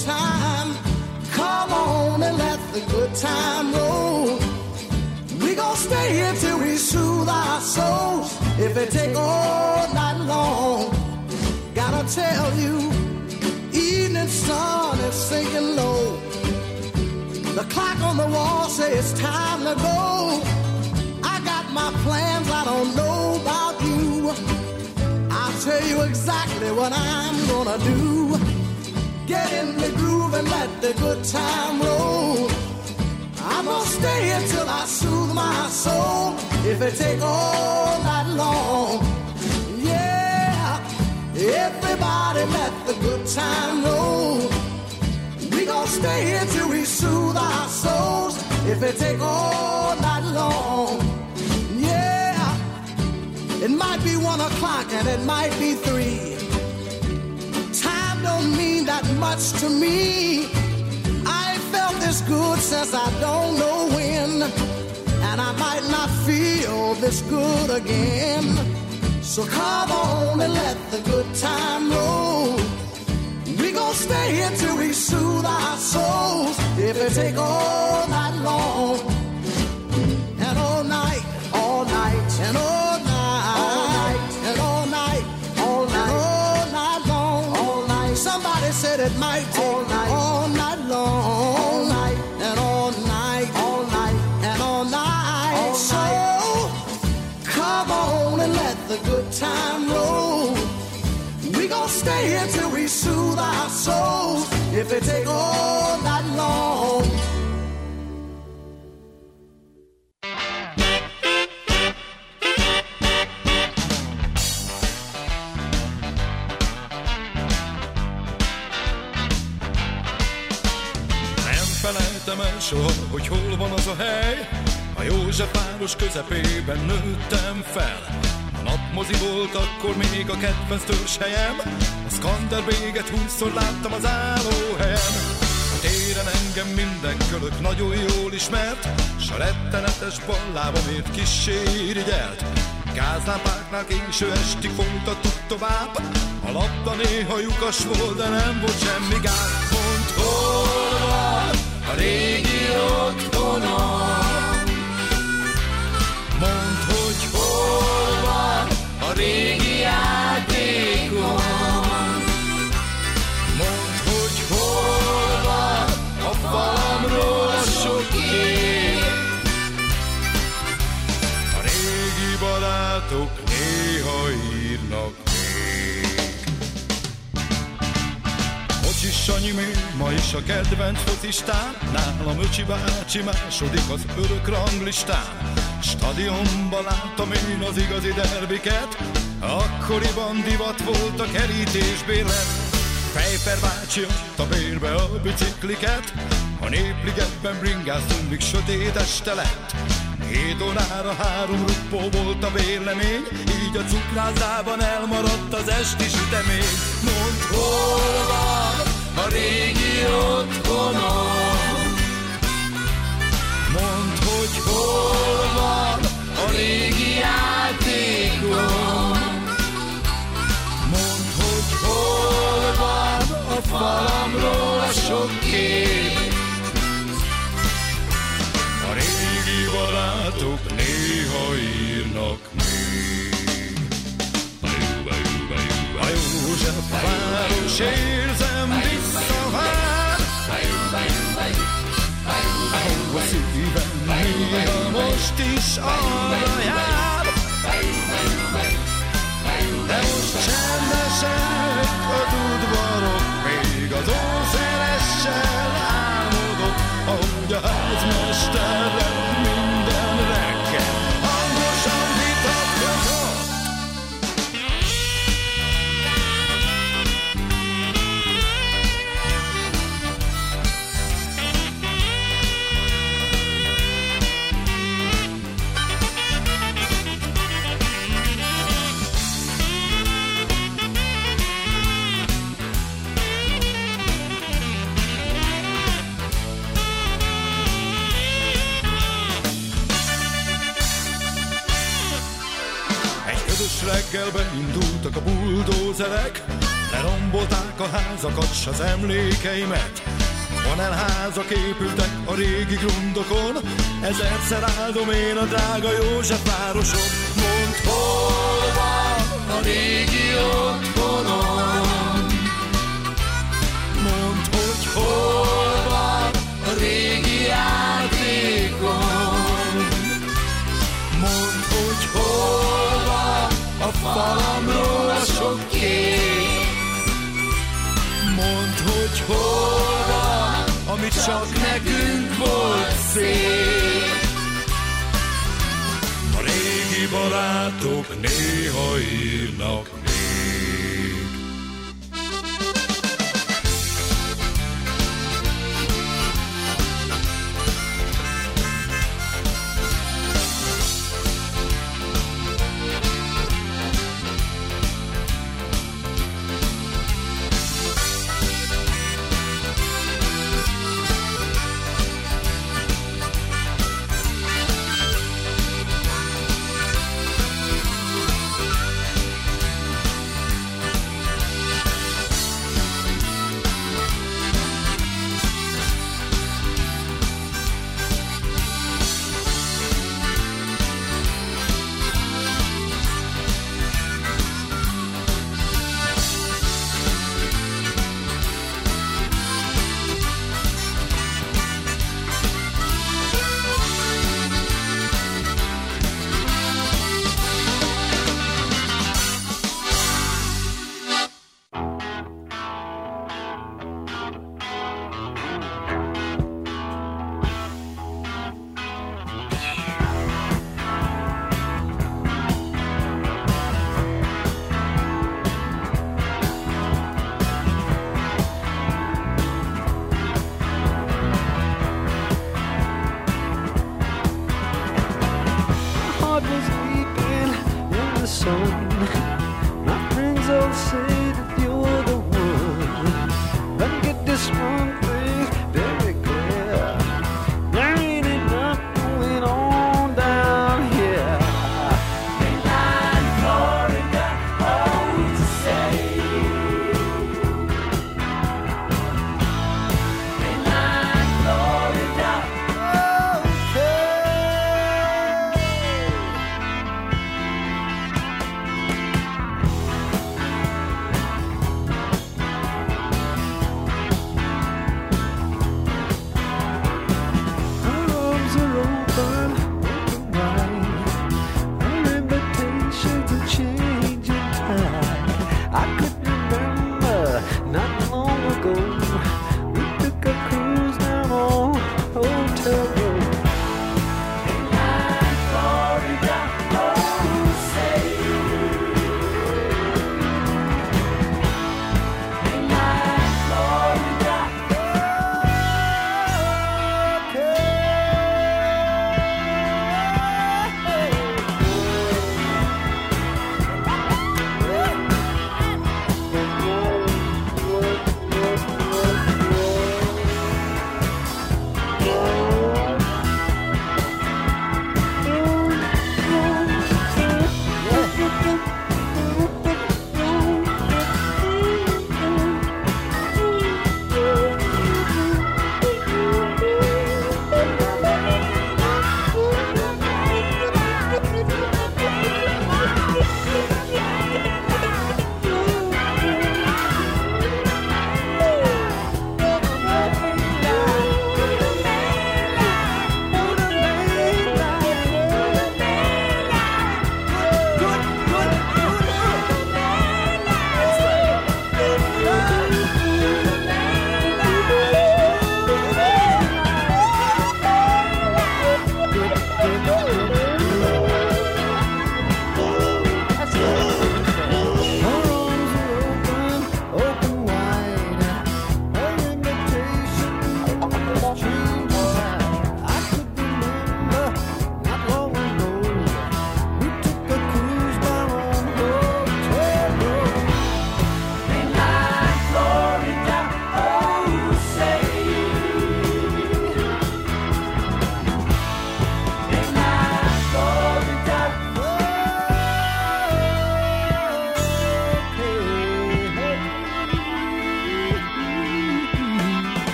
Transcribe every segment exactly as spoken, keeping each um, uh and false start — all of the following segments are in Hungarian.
time. Come on and let the good time roll. We gon' stay here till we soothe our souls. If it take all night long, gotta tell you, evening sun is sinking low. The clock on the wall says it's time to go. I got my plans, I don't know about you. I'll tell you exactly what I'm gonna do. Get in the groove and let the good time roll. I'm gonna stay until I soothe my soul. If it take all night long, yeah. Everybody let the good time roll. We gon' stay here till we soothe our souls. If it take all night long, yeah. It might be one o'clock and it might be three. Time don't mean that much to me. I ain't felt this good since I don't know when, and I might not feel this good again. So come on and let the good time roll. We gon' stay here till we soothe our souls. If it take all night long, and all night, all night, and all night, all night, and all night, all night, all night long, all night. Somebody said it might take all night, all night long, all night, and all night, all night, and all night. All so night. Come on and let the good time roll. We gon' stay here till we soothe our souls. If it take all night long. Nem felejtem el soha, hogy hol van az a hely. A Józsefváros közepében nőttem fel. A napmozi volt akkor még a kedvenc törzshelyem. A Skanderbéget húszszor láttam az állóhelyen. A téren engem minden kölök nagyon jól ismert, s a rettenetes ballábamért kissé irigyelt. Gázlámpáknál késő estig folytattuk tovább. A labda néha lyukas volt, de nem volt semmi gáz. Mondd, hol van a régi otthonom? Mondd, hogy hol van a régi játékom? Mondd, hogy hol van a falamról a sok kép? A régi barátok néha írnak még. Kocsis Sanyi még ma is a kedvenc focistám, nálam Öcsi bácsi második az örök ranglistán. Stadionban láttam én az igazi derbiket, akkoriban divat volt a kerítésbérlet. Fejper bácsi adta bérbe a bicikliket, a Népligetben bringáztunk, míg sötét este lett. Hét órára három ruppó volt a bérlemény, így a cukrászában elmaradt az esti sütemény. Mondd, hol van a régi otthonom? Mondd, hogy hol van a régi játékom? Mondd, hogy hol van a falamról a sok kép? A régi barátok néha írnak még. A Józsefváros érzem visszavár, ahol a szívem néha most is arra jár. De most csendesek az udvarok, még az ószeressel álmodok, ahogy a házmesterrel minden reggel hangosan vitatkozok. Reggel beindultak a buldózerek, Lerombolták a házakat, s az emlékeimet. Panelházak épültek a régi grundokon, ezerszer áldom én a drága József városom. Mondd, hol van a régi otthonom? Mondd, hogy hol van a régi játékom? Mondd, hogy hol van a falamról a sok kép? Mondd, hogy hol van, amit csak nekünk volt szép. A régi barátok néha írnak még.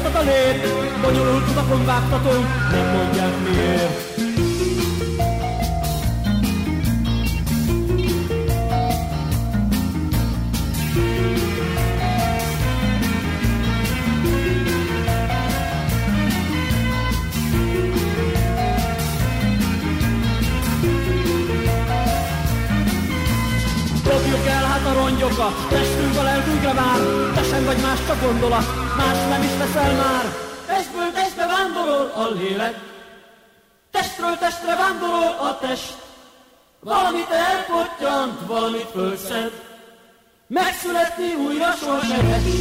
megváltoztat a lét. Bonyolult utakon vágtatunk, nem mondják miért. Dobjuk el hát a rongyokat, testünk a lelkünkre vár. Te sem vagy más, csak gondolat, más nem is veszel már. Testből testbe vándorol a lélek, testről testre vándorol a test. Valamit elpottyant, valamit fölszed, megszületni újra soha se lesz.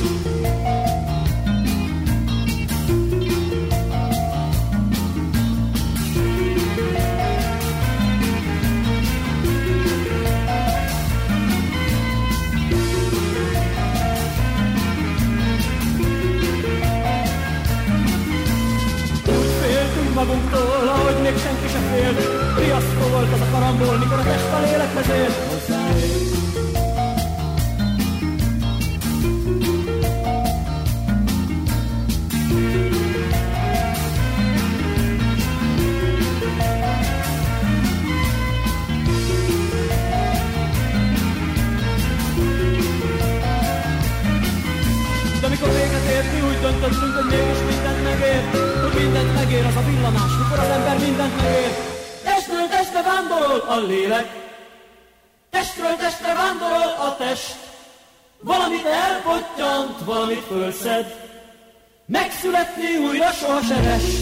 Magunktól, ahogy még senki sem félt. Riasztó volt az a karambol, mikor a test a lélekhez ért. De mikor véget ért, mi úgy döntöttünk, hogy mégis mindent megért. Hogy mindent megér az a villanás, mikor az ember mindent megér. Testről testre vándorol a lélek, testről testre vándorol a test. Valamit elpottyant, valamit fölszed, megszületni újra soha se lesz.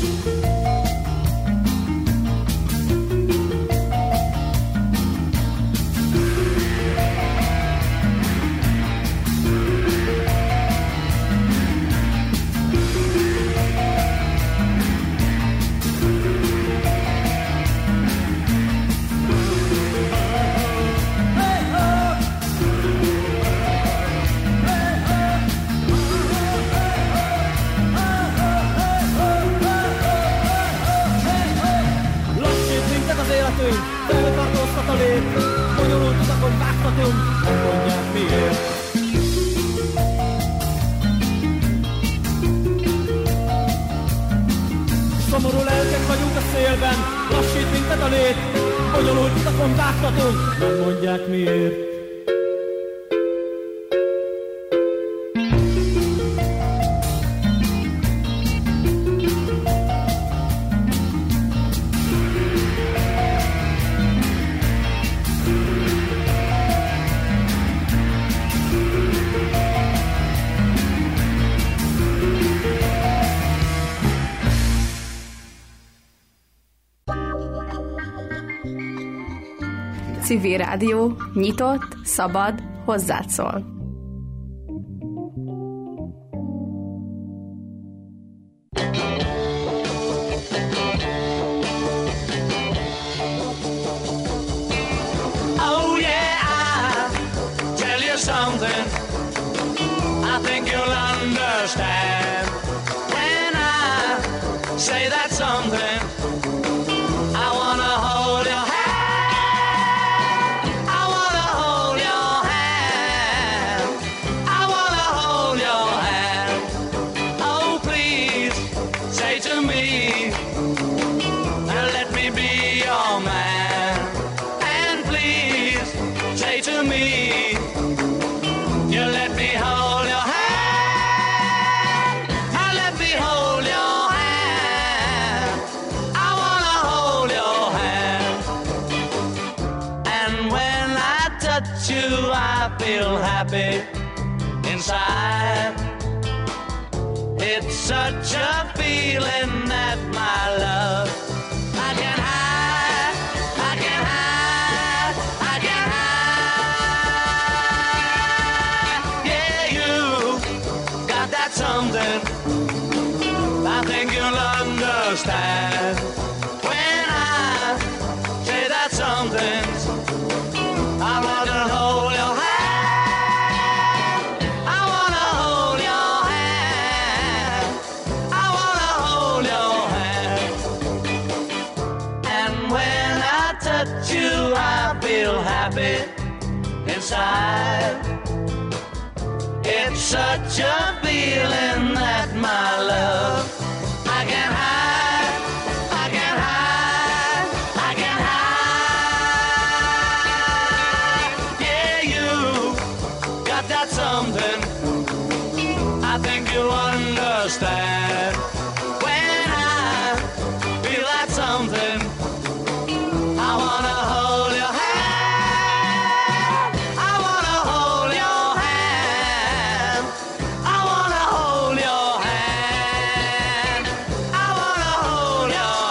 Feltartóztat a lét, bonyolult utakon vágtatunk, nem mondják miért. Szomorú lelkek vagyunk a szélben, lassít minket a lét, bonyolult utakon vágtatunk, nem mondják miért. Civil Rádió, nyitott, szabad, hozzád szól. Oh yeah, I'll tell you something I think you'll understand when I say that something. I wanna hold your hand. Feel happy inside. It's such a feeling that my love I can hide, I can hide, I can hide. Yeah, you got that something I think you'll understand when I say that something. I wanna hold your hand. Happy inside. It's such a feeling that my love understand. When I feel that something, I wanna hold your hand. I wanna hold your hand. I wanna hold your hand. I wanna hold your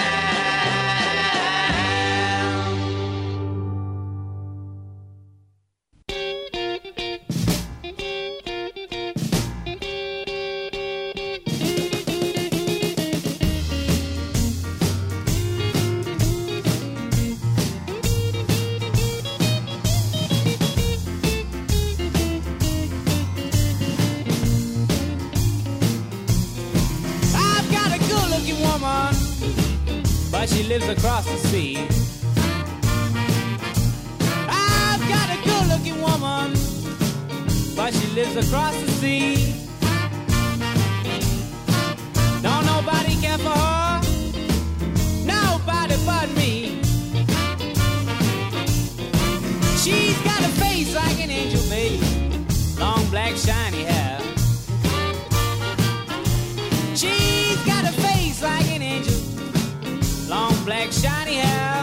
I've got a good-looking woman, but she lives across the sea. I've got a good-looking woman, but she lives across the sea. Don't nobody care for her, nobody but me. She's got a face like an angel, babe, long black shiny hair. She's got a face like an angel, long black shiny hair.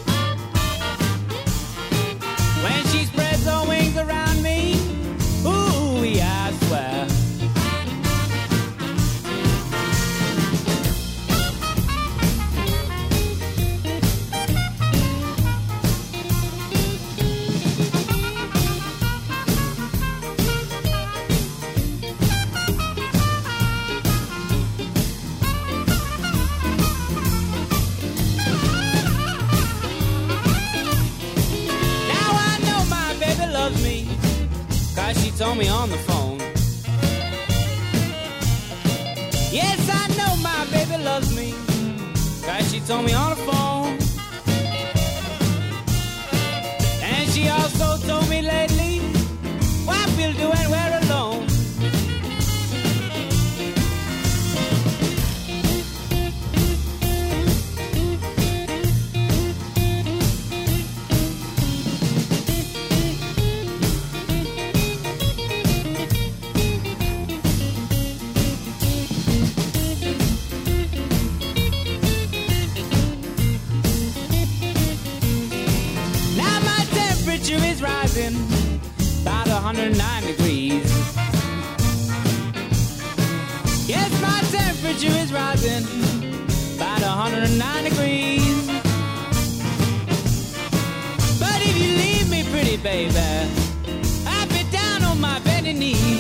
When she spreads her wings around me, ooh, I swear. Now I know my baby loves me, 'cause she told me on the phone. Yes, I know my baby loves me, 'cause she told me on the phone. And she also told me lately, what we'll do when we're alone. Now my temperature is rising about one hundred nine degrees. Yes, my temperature is rising about one hundred nine degrees. But if you leave me, pretty baby, I'll be down on my bended knees.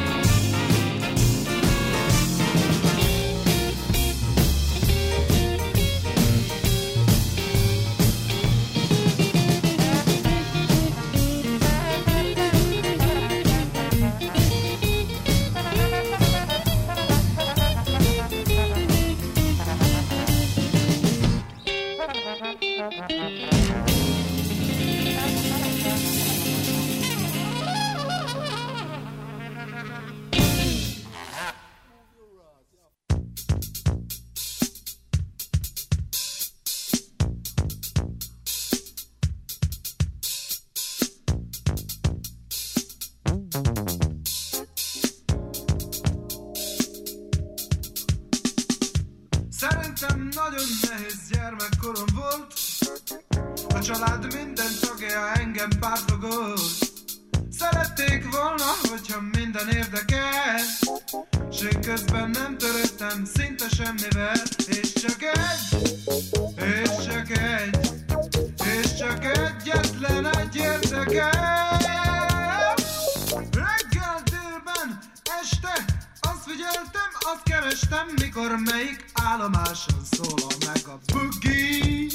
Szerintem nagyon nehéz gyermekkorom volt. A család minden tagja engem pártogott. Szerették volna, hogyha minden érdekel, s én közben nem törődtem szinte semmivel. És csak egy, és csak egy, és csak egyetlen egy érdekel. Reggel, délben, este azt figyeltem, azt kerestem, mikor melyik állomáson szólal meg a boogie.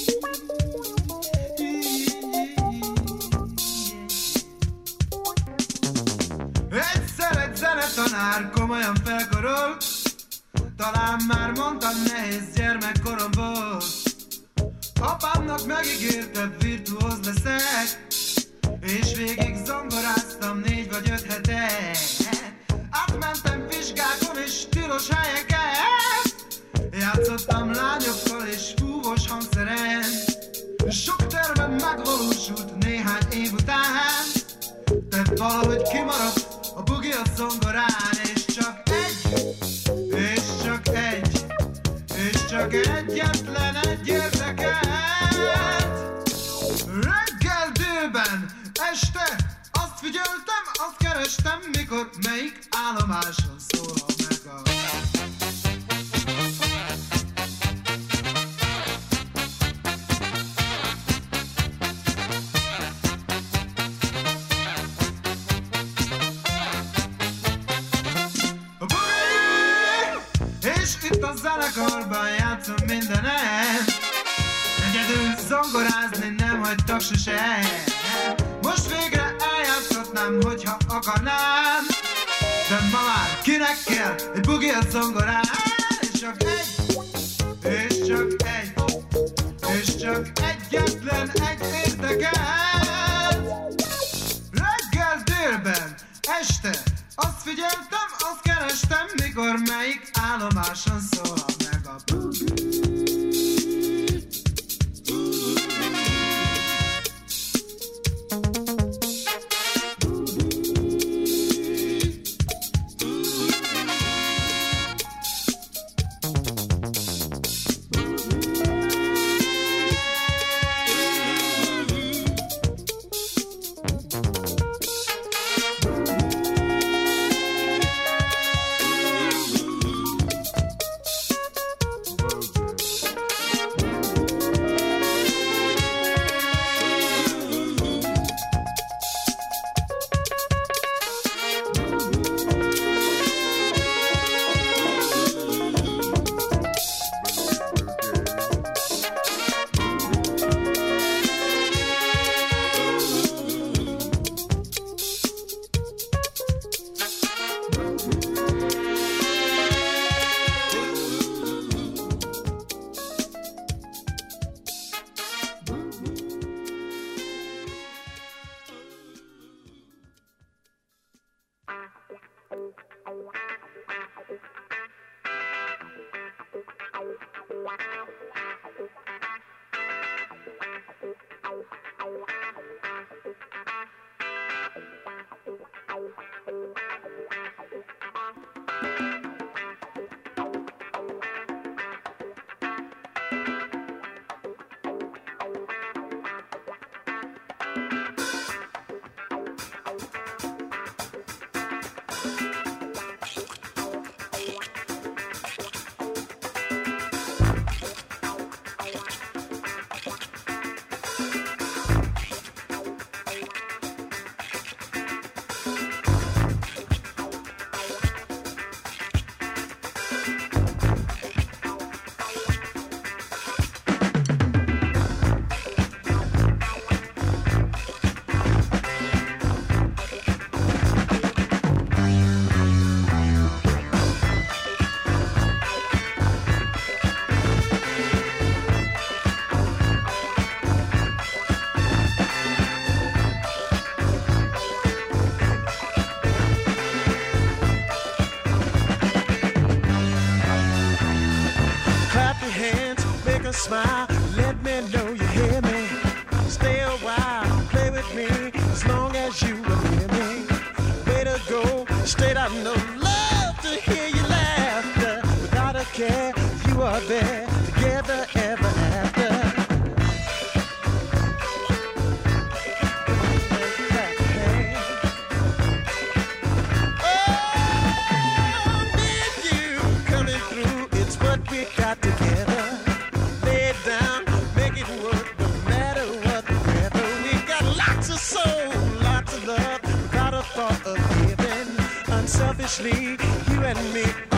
Egyszer egy zenetanár komolyan felkarolt, talán már mondtam, nehéz gyermekkorom volt. Apámnak megígérte, virtuóz leszek, és végig zongoráztam négy vagy öt hete. Átmentem vizsgákon és tilos helyeket, játszottam lányokkal és fúvós hangszeren. Sok tervem megvalósult néhány év után, de valahogy kimaradt a bugi a zongorán. És csak egy Este azt figyeltem, azt kerestem, mikor melyik állomáson szólal meg a... És itt a zenekarban játszom mindenen, egyedül zongorázni nem hagytak sose. Most végre eljátszhatnám, hogyha akarnám, de ma már kinek kell egy bugilt zongorán. És csak egy, és csak egy, és csak egyetlen egy érdekel. Reggel, délben, este azt figyeltem, azt kerestem, mikor melyik állomáson szólal meg a Smile, let me know you hear me. Stay a while, play with me, as long as you will hear me. Way to go, straight out no love to hear you laughter. Without a care, you are there, together ever after. Oh, with you coming through, it's what we got together. Selfishly, you and me.